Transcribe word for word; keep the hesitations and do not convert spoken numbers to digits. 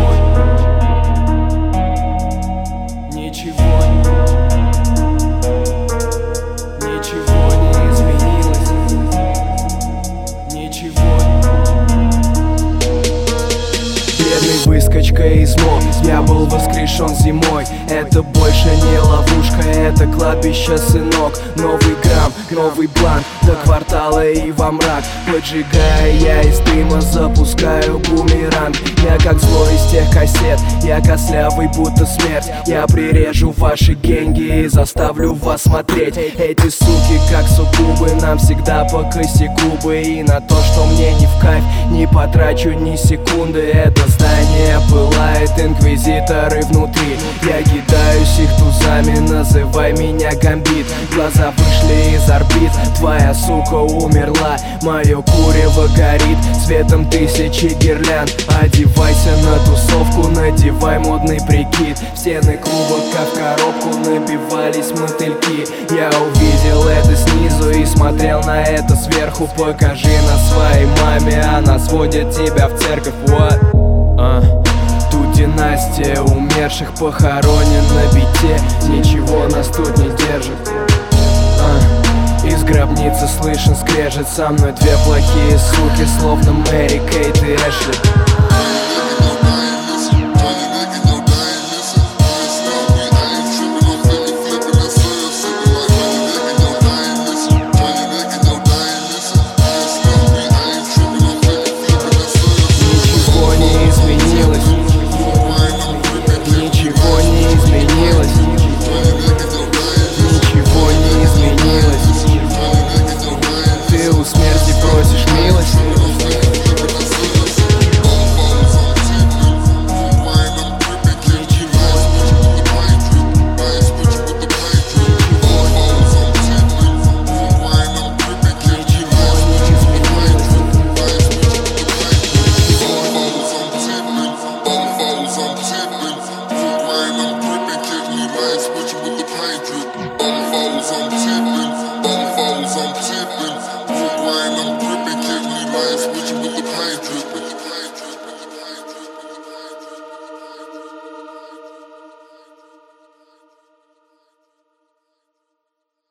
Ничего, ничего не изменилось. Ничего. Бедный выскочка из МО, я был воскрешен зимой. Это больше не ловушка, это кладбище, сынок. Новый грамм, новый бланк, до квартала и во мрак. Поджигая я из дыма, запускаю бумеранг. Я как злой из тех кассет, я костлявый, будто смерть. Я прирежу ваши генги и заставлю вас смотреть. Эти суки как суккубы, нам всегда по косяку бы. И на то, что мне не в кайф, не потрачу ни секунды. Это здание пылает, инквизиторы внутри. Я кидаюсь их тузами, называй меня Гамбит. Глаза вышли из орбит, твоя сука умерла. Мое курево горит светом тысячи гирлянд. Одевайся на тусовку, надевай модный прикид. В стены клуба, как в коробку, набивались мотыльки. Я увидел это снизу и смотрел на это сверху. Покажи на своей маме, она сводит тебя в церковь. What? Uh. Тут династия умерших похоронен на бите. Ничего нас тут не держит. uh. Из гробницы слышен скрежет. Со мной две плохие суки, словно Мэри, Кейт и Эшли.